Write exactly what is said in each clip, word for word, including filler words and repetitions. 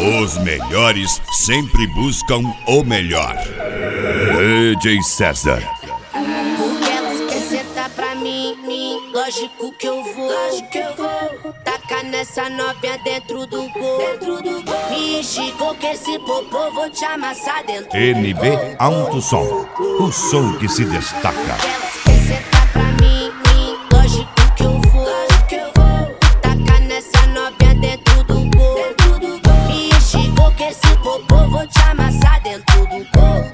Os melhores sempre buscam o melhor. D J César. Porque elas querem sentar pra mim, mim. Lógico que eu vou, lógico que eu vou. Tacar nessa novinha dentro do gol, dentro do gol. Me enxigou que esse popô vou te amassar dentro N B Alto Som, o som que se destaca. Elas querem sentar pra mim, mim. Lógico que eu vou, lógico que eu vou. Tacar nessa novinha dentro do gol, dentro do gol. Me enxigou que esse popô vou te amassar dentro do gol.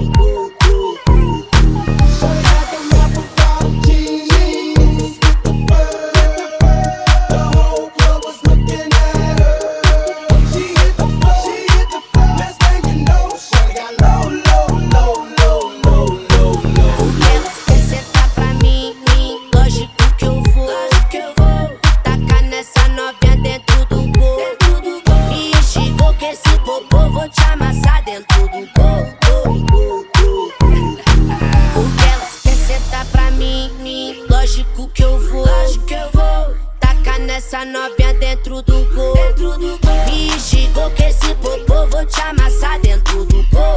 Vou te amassar dentro do gol. Porque elas querem sentar pra mim, mim. Lógico que eu vou, lógico que eu vou. Tacar nessa novinha dentro do gol, dentro do gol. Me enxigou que esse popô vou te amassar dentro do gol.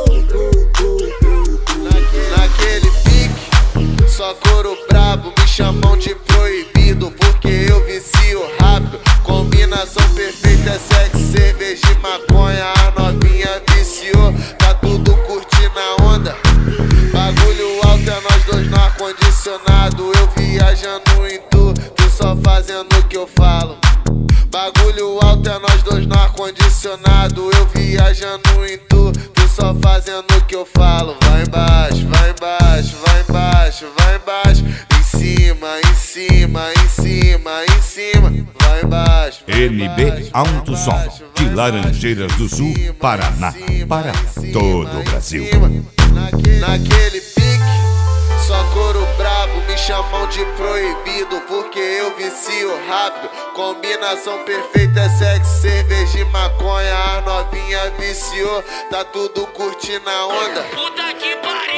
Naquele pique, só couro brabo, me chamam de proibido, porque eu vicio rápido. Combinação perfeita é sexo, cerveja e maconha. A novinha viciou, tá tudo curtindo a onda. Bagulho alto é nós dois no ar-condicionado. Eu viajando em tu, tu só fazendo o que eu falo. Bagulho alto é nós dois no ar-condicionado. Eu viajando em tu, tu só fazendo o que eu falo. Vai embaixo, vai embaixo, vai embaixo, vai embaixo. Em cima, em cima, em cima, em cima. Vai embaixo. N B Alto Som, de Laranjeiras do Sul, Paraná, para todo o Brasil. Naquele pique, só couro brabo, me chamam de proibido, porque eu vicio rápido. Combinação perfeita é sexo, cerveja e maconha. A novinha viciou, tá tudo curtindo a onda.